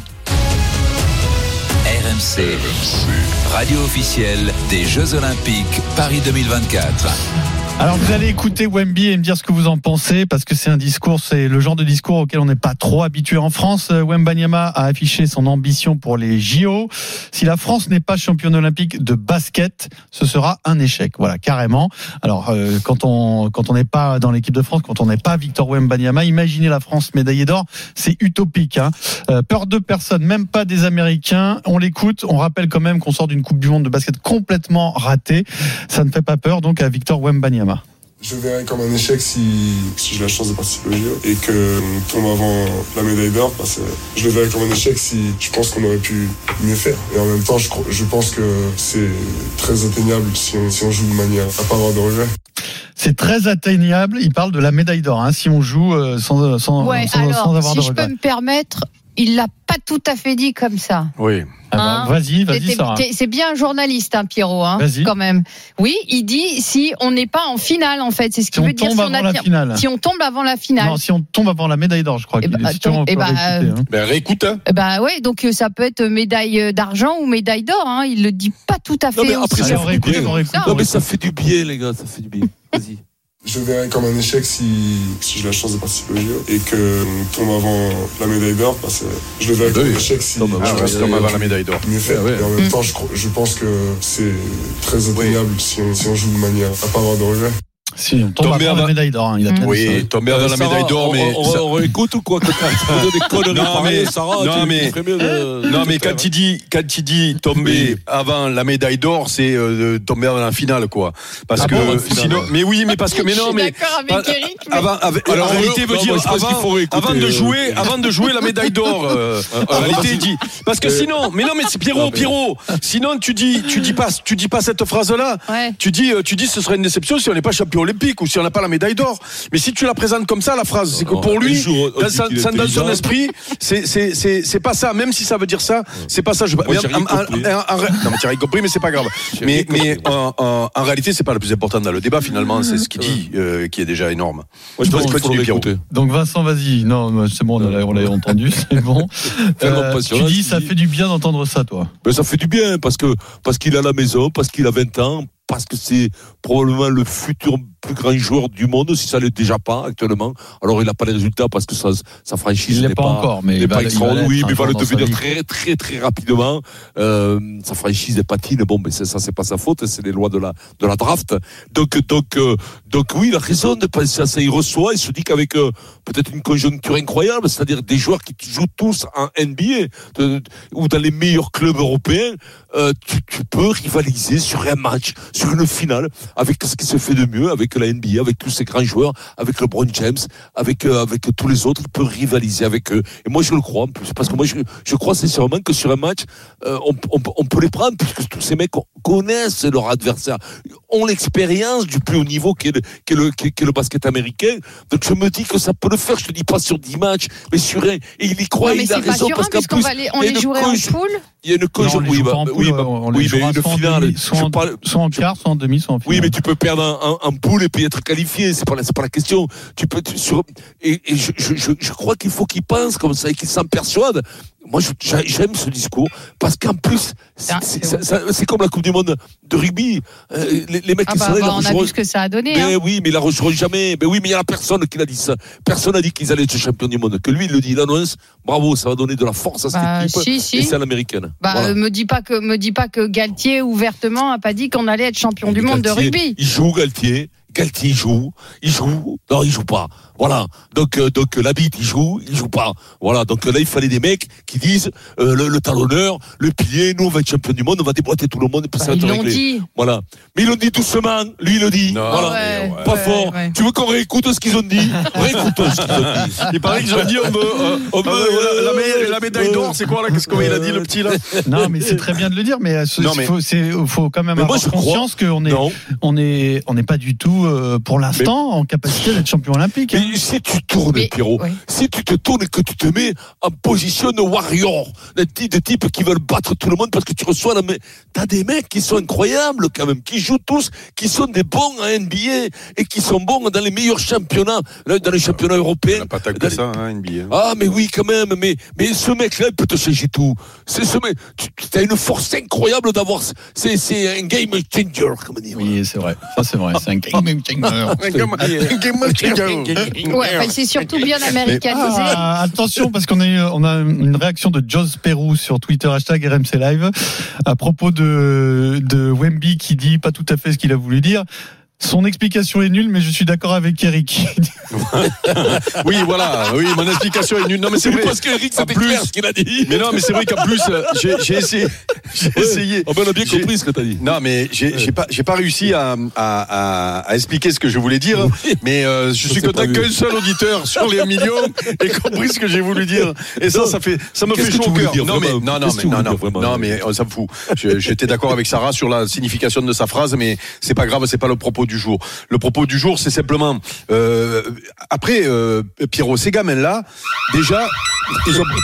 RMC, radio officielle des Jeux Olympiques Paris 2024. Alors vous allez écouter Wemby et me dire ce que vous en pensez, parce que c'est le genre de discours auquel on n'est pas trop habitué en France. Wembanyama a affiché son ambition pour les JO. Si la France n'est pas championne olympique de basket, ce sera un échec. Voilà, carrément. Alors quand on n'est pas dans l'équipe de France, quand on n'est pas Victor Wembanyama, imaginez la France médaillée d'or, c'est utopique. Hein. Peur de personne, même pas des Américains. On l'écoute, on rappelle quand même qu'on sort d'une Coupe du Monde de basket complètement ratée. Ça ne fait pas peur donc à Victor Wembanyama. Je verrais comme un échec si j'ai la chance de participer au JO et que on tombe avant la médaille d'or, parce que je le verrais comme un échec si je pense qu'on aurait pu mieux faire. Et en même temps, je pense que c'est très atteignable si on joue de manière à pas avoir de regrets. C'est très atteignable. Il parle de la médaille d'or, hein, si on joue sans avoir de regrets. Si je peux me permettre, il l'a pas tout à fait dit comme ça. Oui. Vas-y, Sarah. C'est bien un journaliste, hein, Pierrot, hein, quand même. Oui, il dit si on n'est pas en finale, en fait, c'est ce qu'il veut dire. Si on tombe avant la finale. Non, si on tombe avant la médaille d'or, je crois. Réécoute. Ouais, donc ça peut être médaille d'argent ou médaille d'or. Hein, il le dit pas tout à fait. Non, mais après, ça fait du bien. Non, mais ça fait du bien, les gars, ça fait du bien. Vas-y. Je le verrais comme un échec si j'ai la chance de participer au JO et que on tombe avant la médaille d'or, parce que je le verrais comme un échec si je reste comme avant la médaille d'or. Mieux faire. Et en même temps, je pense que c'est très atteignable si on joue de manière à pas avoir de regrets. Si on tombe avant la médaille d'or, hein, il a oui, tomber avant la médaille d'or, mais on écoute ou quoi? Non, mais quand il dit tomber avant la médaille d'or, c'est tomber avant la finale, quoi. Parce que sinon, mais oui, mais parce que mais non, mais d'accord avec Eric. Alors en réalité veut dire avant de jouer la médaille d'or. En réalité, il dit parce que sinon, mais non, mais c'est Pierrot. Sinon, tu dis pas cette phrase-là. Tu dis ce serait une déception si on n'est pas champion olympique ou si on n'a pas la médaille d'or. Mais si tu la présentes comme ça, la phrase, c'est que pour lui, dans son esprit, c'est pas ça. Même si ça veut dire ça, c'est pas ça. Non, mais tu as compris, mais c'est pas grave. Mais en réalité, c'est pas le plus important dans le débat. Finalement, c'est ce qu'il dit qui est déjà énorme. Donc Vincent, vas-y. Non, c'est bon, on l'a entendu, c'est bon. Tu dis, ça fait du bien d'entendre ça, toi. Mais ça fait du bien parce qu'il a la maison, parce qu'il a 20 ans. Parce que c'est probablement le futur plus grand joueur du monde, si ça ne l'est déjà pas actuellement. Alors il n'a pas les résultats parce que sa franchise n'est pas encore, mais il va le devenir très très très rapidement. Sa franchise est patine. Bon, mais ça c'est pas sa faute, c'est les lois de la draft. Donc oui, il a raison de penser à ça. Il reçoit, il se dit qu'avec peut-être une conjoncture incroyable, c'est-à-dire des joueurs qui jouent tous en NBA ou dans les meilleurs clubs européens, tu peux rivaliser sur un match, sur une finale, avec ce qui se fait de mieux, avec la NBA, avec tous ces grands joueurs, avec LeBron James, avec tous les autres, il peut rivaliser avec eux. Et moi, je le crois, en plus, parce que moi, je crois sincèrement que sur un match, on peut les prendre, puisque tous ces mecs connaissent leur adversaire, ont l'expérience du plus haut niveau qu'est le basket américain. Donc, je me dis que ça peut le faire. Je te dis pas sur 10 matchs, mais sur un. Et il y croit, il a raison, parce qu'en plus, on les jouerait en poule. Il y a une conjoncture. Oui, mais une finale. Soit en quart, soit en demi, soit en finale. Oui, mais tu peux perdre en poule et puis être qualifié. C'est pas la question. Je crois qu'il faut qu'il pense comme ça et qu'il s'en persuade. Moi, j'aime ce discours parce qu'en plus, c'est comme la Coupe du Monde de rugby. Les mecs qui sont là, on a vu ce que ça a donné. Mais oui, mais ils la rejoindront jamais. Mais oui, mais il y a personne qui l'a dit ça. Personne n'a dit qu'ils allaient être champions du monde. Que lui, il le dit, il annonce. Bravo, ça va donner de la force à cette équipe. Si. Et c'est à l'américaine. Voilà. Me dis pas que Galtier ouvertement a pas dit qu'on allait être champion du monde de rugby. Il joue Galtier. Galtier il joue, non il joue pas. Voilà. Donc Labitte il joue pas. Voilà. Donc là il fallait des mecs qui disent le talonneur, le pilier, nous on va être champion du monde, on va déboîter tout le monde et ça va être réglé. Dit. Voilà. Mais ils l'ont dit doucement, lui il le dit. Non, voilà. Pas fort. Ouais. Tu veux qu'on réécoute ce qu'ils ont dit? Réécoutons ce qu'ils ont dit. Il paraît qu'ils ont dit la médaille d'or, c'est quoi là? Qu'est-ce qu'il a dit le petit là? Non mais c'est très bien de le dire, mais faut quand même avoir conscience qu'on n'est pas du tout pour l'instant en capacité d'être champion olympique. Mais si tu tournes, Pierrot, si tu te tournes et que tu te mets en position de warrior, de type qui veulent battre tout le monde parce que tu reçois t'as des mecs qui sont incroyables quand même, qui jouent tous, qui sont des bons à NBA et qui sont bons dans les meilleurs championnats, dans les championnats européens. On n'a pas tant que ça, NBA. Ah, mais oui, quand même, mais ce mec-là, il peut te changer tout. C'est ce mec, tu as une force incroyable d'avoir, c'est un game changer, comme on dit. Oui, c'est vrai. Ça, c'est vrai. C'est un game changer. Ouais, c'est surtout bien américanisé. Attention, parce qu'on a une réaction de Joss Perrou sur Twitter, #RMC Live, à propos de Wemby qui dit pas tout à fait ce qu'il a voulu dire. Son explication est nulle, mais je suis d'accord avec Eric. Oui, voilà. Oui, mon explication est nulle. Non, mais c'est vrai. Parce qu'Eric, c'était clair ce qu'il a dit. Mais non, mais c'est vrai qu'en plus, j'ai essayé. On a bien compris ce que t'as dit. Non, mais j'ai pas réussi à expliquer ce que je voulais dire. Mais je suis content qu'un seul auditeur sur les millions ait compris ce que j'ai voulu dire. Et ça me fait chaud au cœur. Non, mais on s'en fout. J'étais d'accord avec Sarah sur la signification de sa phrase, mais c'est pas grave, c'est pas le propos du jour. Le propos du jour, c'est simplement après Pierrot, ces gamins-là, déjà ils ont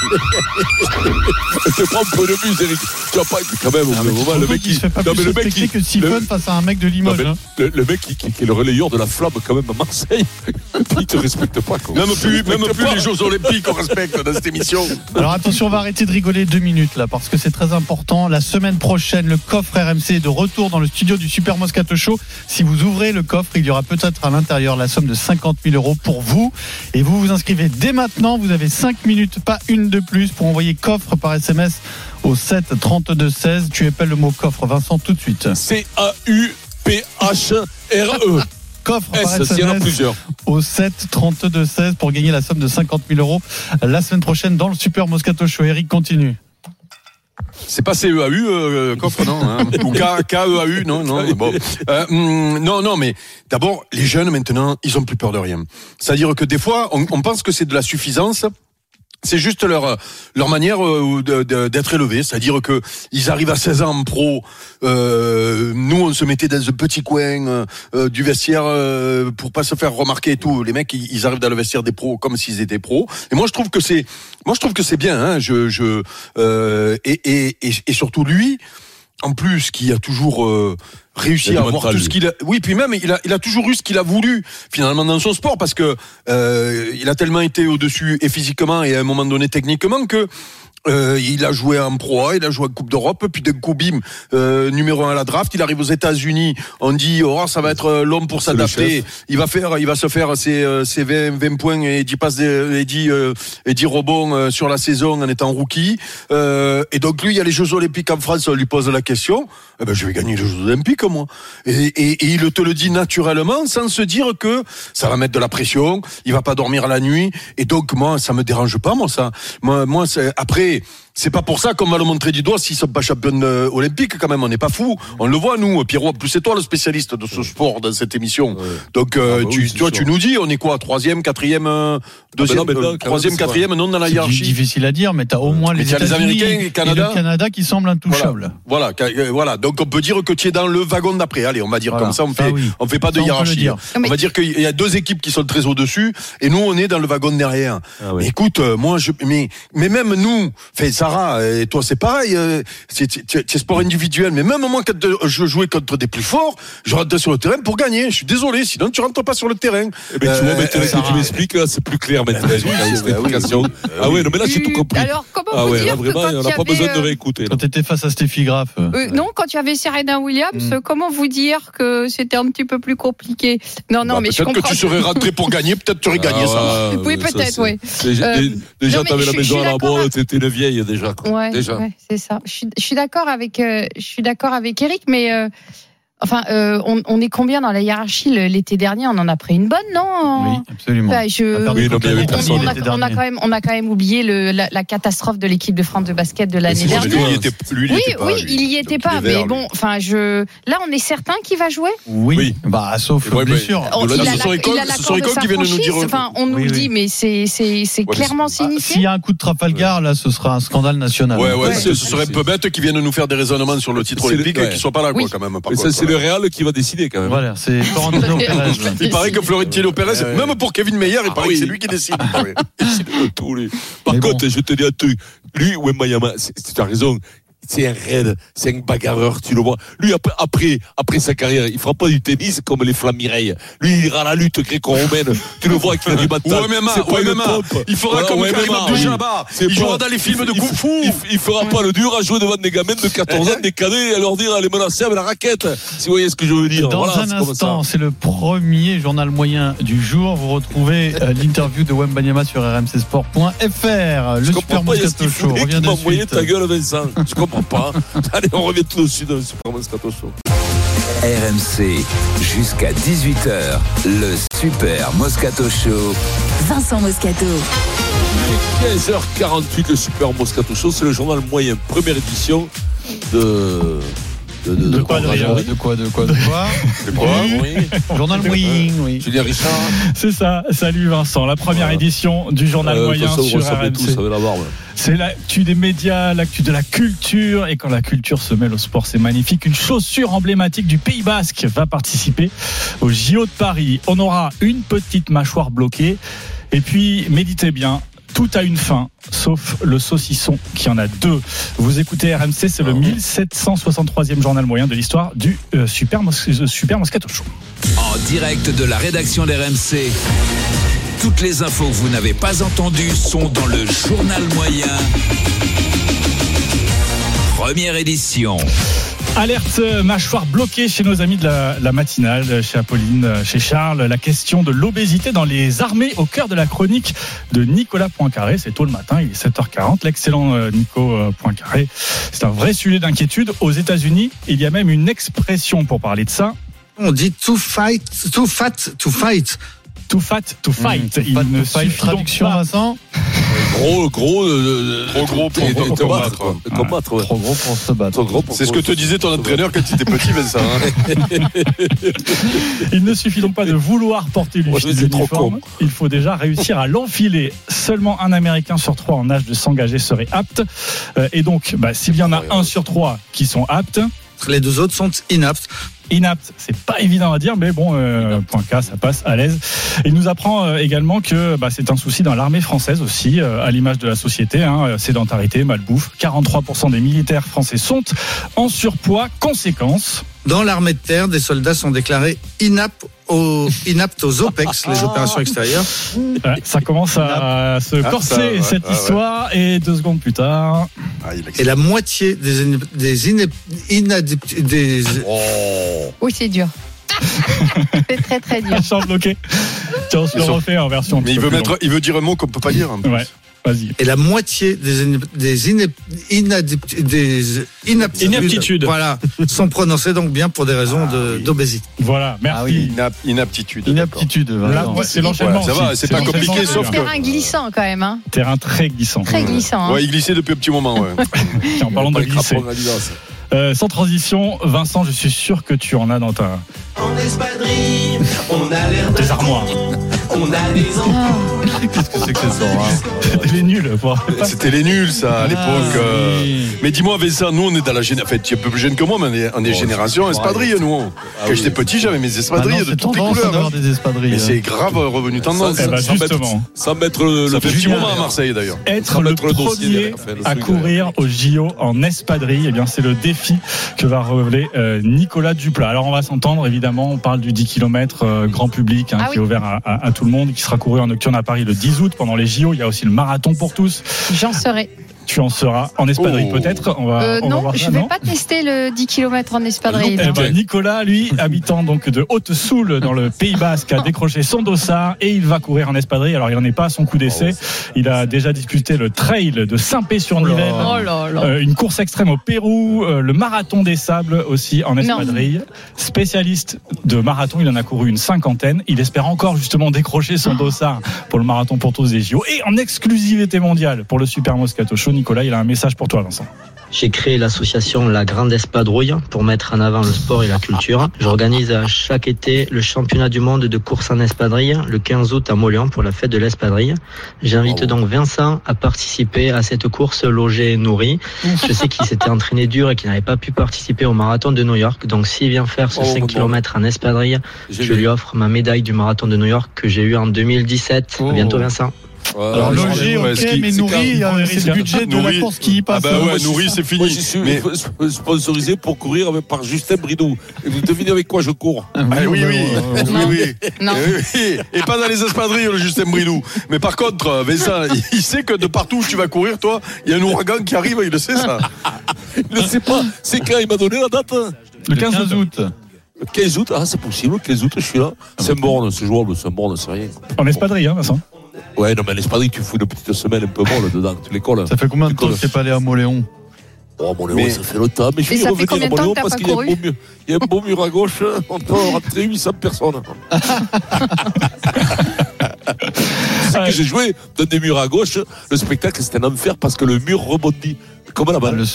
tu prends un peu de bus, Eric. Tu vas pas quand même au moment le mec qui se fait pas plus respecter que Siphon face à un mec de Limoges. Le mec qui est le relayeur de la flamme quand même à Marseille, il te respecte pas quoi. Même plus les Jeux Olympiques on respecte dans cette émission. Alors attention, on va arrêter de rigoler 2 minutes là parce que c'est très important. La semaine prochaine, le coffre RMC est de retour dans le studio du Super Moscato Show. Si vous ouvrez le coffre, il y aura peut-être à l'intérieur la somme de 50 000 € pour vous. Et vous vous inscrivez dès maintenant. Vous avez 5 minutes, pas une de plus, pour envoyer coffre par SMS au 7 32 16. Tu appelles le mot coffre, Vincent, tout de suite. CAUPHRE. Coffre par SMS au 7 32 16 pour gagner la somme de 50 000 € la semaine prochaine dans le Super Moscato Show. Eric, continue. C'est pas CEAU, coffre, non, hein. Ou KEAU, non. Bon. Non, mais d'abord, les jeunes, maintenant, ils ont plus peur de rien. C'est-à-dire que des fois, on pense que c'est de la suffisance. C'est juste leur manière d'être élevés, c'est-à-dire que ils arrivent à 16 ans en pro. Nous, on se mettait dans un petit coin du vestiaire pour pas se faire remarquer et tout. Les mecs, ils arrivent dans le vestiaire des pros comme s'ils étaient pros. Et moi, je trouve que c'est bien. Hein. Et surtout lui, en plus, qui a toujours réussi à avoir tout ce qu'il a. Oui, puis même il a toujours eu ce qu'il a voulu finalement dans son sport parce que il a tellement été au-dessus et physiquement et à un moment donné techniquement que il a joué en Pro A, il a joué en Coupe d'Europe, puis d'un coup bim, numéro 1 à la draft, il arrive aux États-Unis, on dit ça va être l'homme pour s'adapter, il va se faire ses 20 points et 10 passes et 10 rebonds sur la saison en étant rookie. Et donc lui, il y a les Jeux Olympiques en France, on lui pose la question, je vais gagner les Jeux Olympiques moi. Et il te le dit naturellement sans se dire que ça va mettre de la pression, il va pas dormir la nuit et donc moi ça me dérange pas ça. Moi c'est après c'est pas pour ça qu'on va le montrer du doigt s'ils sont pas champions olympiques quand même, on n'est pas fous. On le voit nous, Pierrot, en plus c'est toi le spécialiste de ce sport dans cette émission. Ouais. Donc tu nous dis, on est quoi, 3e, 4e, 2e, 3e, 4e, non dans la hiérarchie. C'est difficile à dire, mais t'as au moins les États-Unis et le Canada qui semblent intouchables. Voilà. Donc on peut dire que tu es dans le wagon d'après. Allez, on va dire comme ça, on fait pas de hiérarchie. On va dire qu'il y a 2 équipes qui sont très au-dessus et nous on est dans le wagon derrière. Écoute, moi mais même nous, Sarah, et toi c'est pareil, c'est sport individuel, mais même moi quand je jouais contre des plus forts, je rentrais sur le terrain pour gagner, je suis désolé, sinon tu rentres pas sur le terrain. Tu vois maintenant tu m'expliques, là c'est plus clair maintenant. Ah ouais, non mais là j'ai tout compris. Alors comment vous dire vraiment, on n'a pas besoin de réécouter. Quand tu étais face à Steffi Graf. Non, quand tu avais Serena Williams, comment vous dire que c'était un petit peu plus compliqué? Non, mais je comprends. Peut-être que tu serais rentré pour gagner, peut-être tu aurais gagné ça. Oui, peut-être, oui. Déjà t'avais la maison à la boîte, t'étais une vieille déjà. Ouais, c'est ça. Je suis d'accord avec Eric, mais Enfin, on est combien dans la hiérarchie l'été dernier? On en a pris une bonne, non? Oui, absolument. On a quand même oublié la catastrophe de l'équipe de France de basket de l'année dernière. Il y était pas. Mais bon, enfin, là, on est certain qu'il va jouer. Oui. Bah, sauf blessure. Ce sont École qui viennent nous dire. Enfin, on nous le dit, mais c'est clairement signifié. S'il y a un coup de Trafalgar, là, ce sera un scandale national. Ce serait un peu bête qu'ils viennent nous faire des raisonnements sur le titre olympique et qu'ils soient pas là, quoi, quand même. C'est le Real qui va décider, quand même. Voilà, c'est Florentino Pérez. Il paraît que Florentino Pérez, même pour Kevin Meyer, il paraît que c'est lui qui décide. Par contre, je te dis un truc. Lui, Wembanyama, tu as raison. C'est un raid, c'est un bagarreur, tu le vois. Lui, après sa carrière, il fera pas du tennis comme les Flammes Mireille. Lui, il ira à la lutte gréco-romaine. Tu le vois qu'il a du bataille. Il fera comme Karim Abdul-Jabbar. Il jouera dans les films de Kung Fu. Il fera pas le dur à jouer devant des gamins de 14 ans, des cadets, et à leur dire, à les menacer avec la raquette. Si vous voyez ce que je veux dire. Dans un instant, c'est le premier journal moyen du jour. Vous retrouvez l'interview de Wembanyama sur rmcsport.fr. Le Super Moscato Show revient de suite. Ta gueule, Vincent. Je comprends pas. Allez, on revient tout de suite dans le Super Moscato Show. RMC, jusqu'à 18h, le Super Moscato Show. Vincent Moscato. 15h48, le Super Moscato Show, c'est le journal moyen, première édition de quoi oui. Journal moyen, oui. Julien Richard. C'est ça. Salut Vincent. La première édition du journal moyen sur RMC. C'est l'actu des médias, l'actu de la culture. Et quand la culture se mêle au sport, c'est magnifique. Une chaussure emblématique du Pays Basque va participer au JO de Paris. On aura une petite mâchoire bloquée. Et puis, méditez bien. Tout a une fin, sauf le saucisson qui en a deux. Vous écoutez RMC, c'est le 1763e journal moyen de l'histoire du Super Moscato Show. En direct de la rédaction d'RMC, toutes les infos que vous n'avez pas entendues sont dans le journal moyen. Première édition. Alerte mâchoire bloquée chez nos amis de la matinale, chez Apolline, chez Charles. La question de l'obésité dans les armées au cœur de la chronique de Nicolas Poincaré. C'est tôt le matin, il est 7h40. L'excellent Nico Poincaré. C'est un vrai sujet d'inquiétude. Aux États-Unis, il y a même une expression pour parler de ça. On dit too fat to fight. Too fat to fight. Il ne suffit traduction, donc pas. Vincent. Gros pour combattre. Trop gros pour se battre. C'est ce que te disait ton entraîneur quand tu étais petit, Vincent. Il ne suffit donc pas de vouloir porter l'uniforme. Il faut déjà réussir à l'enfiler. Seulement un Américain sur 3 en âge de s'engager serait apte. Et donc, s'il y en a 1 sur 3 qui sont aptes, les 2 autres sont inaptes. Inapte, c'est pas évident à dire, mais bon, point K, ça passe à l'aise. Il nous apprend également que c'est un souci dans l'armée française aussi, à l'image de la société, sédentarité, malbouffe. 43% des militaires français sont en surpoids. Conséquence. Dans l'armée de terre, des soldats sont déclarés inaptes aux OPEX, les opérations extérieures. Ça commence à se corser cette histoire, et 2 secondes plus tard. Et la moitié des Oui, c'est dur. C'est très très dur. Champ bloqué. Tiens, on se le refait en version. Mais il veut dire un mot qu'on peut pas dire. Ouais. Vas-y. Et la moitié des inaptitudes sont prononcées donc bien pour des raisons d'obésité. Voilà, merci. Inaptitude. C'est l'enchaînement. Ça va, c'est pas compliqué, sauf que. Terrain glissant quand même. Terrain très glissant. Très glissant. Ouais, il glissait depuis un petit moment. En parlant de glisser. Sans transition, Vincent, je suis sûr que tu en as dans ta. En espadrille, on a l'air des armoires. On a des enfants. Qu'est-ce que c'est que ça? C'était les nuls. C'était les nuls, ça, à l'époque. Mais dis-moi, Vincent, nous, on est dans la génération. En fait, tu es un peu plus jeune que moi, mais on est génération espadrille, nous. Quand j'étais petit, j'avais mes espadrilles de toutes les couleurs. Mais c'est grave revenu tendance. Justement. Sans mettre le. Ça fait un petit moment à Marseille, d'ailleurs. Être le premier à courir au JO en espadrille, eh bien, c'est le défi que va relever Nicolas Duplat. Alors, on va s'entendre, évidemment. On parle du 10 km grand public qui est ouvert à tout le monde, qui sera couru en nocturne à Paris le 10 août pendant les JO. Il y a aussi le marathon pour tous. J'en serai. tu en seras en espadrille peut-être. On va non, voir ça, je vais pas tester le 10 km en espadrille. Nicolas, lui, habitant donc de Haute-Soule dans le Pays Basque, a décroché son dossard et il va courir en espadrille. Alors il n'en est pas à son coup d'essai. Il a déjà disputé le trail de Saint-Pé-sur-Nivelle, une course extrême au Pérou, le marathon des sables aussi en espadrille. Spécialiste de marathon, il en a couru une 50aine. Il espère encore justement décrocher son dossard pour le marathon pour tous des JO et en exclusivité mondiale pour le Super Moscato Show. Nicolas, il a un message pour toi, Vincent. J'ai créé l'association La Grande Espadrouille pour mettre en avant le sport et la culture. J'organise chaque été le championnat du monde de course en espadrille le 15 août à Molion pour la fête de l'espadrille. J'invite donc Vincent à participer à cette course logé et nourri. Je sais qu'il s'était entraîné dur et qu'il n'avait pas pu participer au marathon de New York. Donc s'il vient faire ce 5 km en espadrille, je lui offre ma médaille du marathon de New York que j'ai eu en 2017. À bientôt Vincent. Alors logé, mais nourri, c'est le budget de la course qui y passe. Ah bah ouais, nourri, c'est fini. Moi, j'y suis sponsorisé pour courir par Justin Bridou. Et vous devinez avec quoi je cours? Oui. Et pas dans les espadrilles, le Justin Bridou. Mais par contre, Vincent, il sait que de partout où tu vas courir, toi, il y a un ouragan qui arrive, il le sait ça. Il ne sait pas. C'est quand il m'a donné la date. Le 15 août. Le 15 août, c'est possible. Le 15 août, je suis là. Saint-Borne, c'est jouable. Saint-Borne, c'est rien. En espadrille, Vincent. Ouais, non, mais l'espadrille, tu fous une petite semaine un peu molle dedans, tu l'écoles. Ça fait combien de temps que tu n'es pas allé à Moléon? Moléon, ça fait longtemps. Mais je vais y revenir à Moléon parce qu'il y a un beau mur à gauche. On peut rentrer 800 personnes. C'est que j'ai joué dans des murs à gauche. Le spectacle, c'était un enfer parce que le mur rebondit. Comme là-bas. Le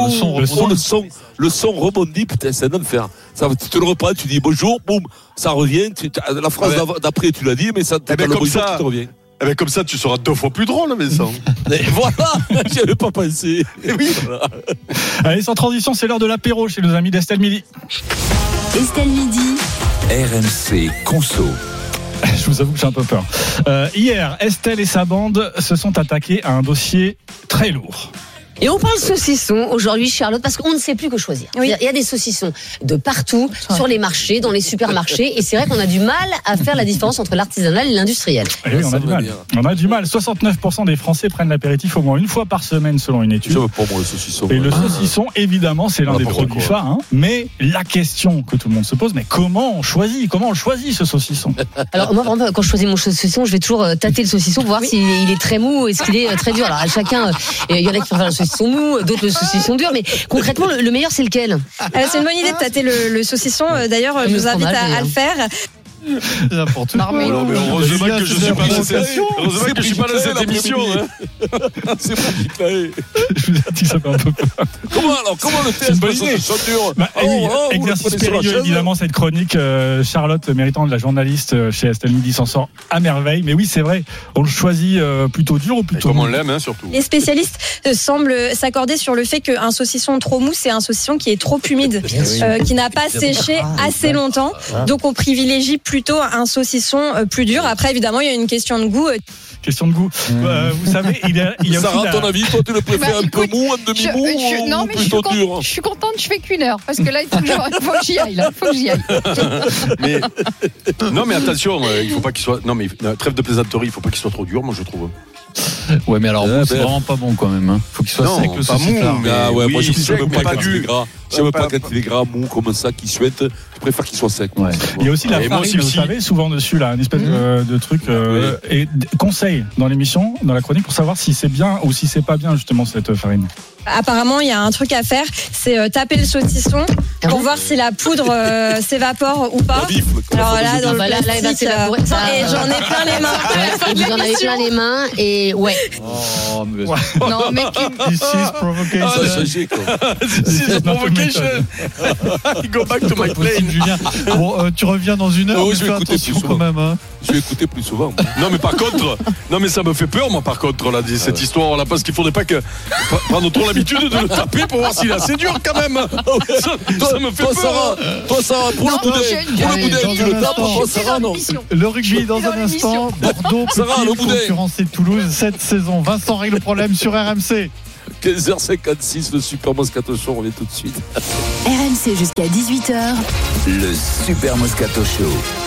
son rebondit, putain, c'est un enfer. Ça, tu te le reprends, tu dis bonjour, boum, ça revient. La phrase d'après, tu l'as dit, mais ça t'as le bonjour qui te revient. Eh ben comme ça, tu seras 2 fois plus drôle, Vincent. Et voilà, j'y avais pas pensé. Et oui. Voilà. Allez, sans transition, c'est l'heure de l'apéro chez nos amis d'Estelle Midi. Estelle Midi. RMC Conso. Je vous avoue que j'ai un peu peur. Hier, Estelle et sa bande se sont attaqués à un dossier très lourd. Et on parle saucisson aujourd'hui, Charlotte, parce qu'on ne sait plus que choisir. Oui. Il y a des saucissons de partout, sur les marchés, dans les supermarchés, et c'est vrai qu'on a du mal à faire la différence entre l'artisanal et l'industriel. Oui, on a du mal. On a du mal. 69% des Français prennent l'apéritif au moins une fois par semaine, selon une étude. Pour moi, le saucisson. Et le saucisson, évidemment, c'est l'un des produits phares. Hein. Mais la question que tout le monde se pose, mais comment on choisit ce saucisson? Alors moi, quand je choisis mon saucisson, je vais toujours tâter le saucisson pour voir s'il est très mou, est-ce qu'il est très dur. Alors à chacun, il y en a qui préfèrent le saucisson mou, d'autres le saucisson dur, mais concrètement, le meilleur, c'est lequel? C'est une bonne idée de tâter le saucisson. D'ailleurs, je vous invite à le faire. C'est n'importe quoi. Heureusement que je suis pas dans cette émission. C'est pas qui t'avais. Je vous ai dit que ça fait un peu peur. Comment le test de saucisson dur? Exercice périlleux, évidemment, cette chronique. Charlotte, méritant de la journaliste chez Estelle Midi, s'en sort à merveille. Mais oui, c'est vrai, on le choisit plutôt dur ou plutôt comme on l'aime, surtout. Les spécialistes semblent s'accorder sur le fait qu'un saucisson trop mou, c'est un saucisson qui est trop humide, qui n'a pas séché assez longtemps. Donc on privilégie plutôt un saucisson plus dur. Après, évidemment, il y a une question de goût. Question de goût. Vous savez, il y a Sarah, aussi. À ton avis, toi, tu le préfères un peu mou, un demi-mou ou plutôt dur? Je suis contente, je fais qu'une heure parce que là, il faut que j'y aille. Non, mais attention, il faut pas qu'il soit. Non, mais trêve de plaisanterie, il faut pas qu'il soit trop dur, moi, je trouve. Ouais, mais alors c'est vraiment pas bon quand même. Faut qu'il soit sec, le saucisson. Ouais, moi, je n'aime pas quand il est gras. J'aime pas quand il est gras, mou comme ça, qui suinte. Je préfère qu'il soit sec. Ouais. Il y a aussi la farine, vous savez, souvent dessus, là, une espèce de truc. Et conseil dans l'émission, dans la chronique, pour savoir si c'est bien ou si c'est pas bien, justement, cette farine. Apparemment, il y a un truc à faire, c'est taper le saucisson pour voir si la poudre s'évapore ou pas. Alors là, dans le plastique, et j'en ai plein les mains. Vous en avez plein les mains et ouais. Non, mais this is provocation. This is provocation. Go back to my plane. Julien. Bon, tu reviens dans une heure. Je vais écouter plus souvent. Quand même. Je vais écouter plus souvent. Non, mais par contre, ça me fait peur, moi, par contre, là, cette histoire-là, parce qu'il faudrait pas que prendre trop l'habitude de le taper pour voir s'il est assez dur, quand même. Ça me fait peur. Toi, Sarah, pour le boudin, tu le tapes. Toi, Sarah, non. Le rugby dans un instant. Bordeaux peut-il concurrencer Toulouse cette saison? Vincent règle le problème sur RMC. 15h56, le Super Moscato Show, on revient tout de suite. RMC jusqu'à 18h. Le Super Moscato Show.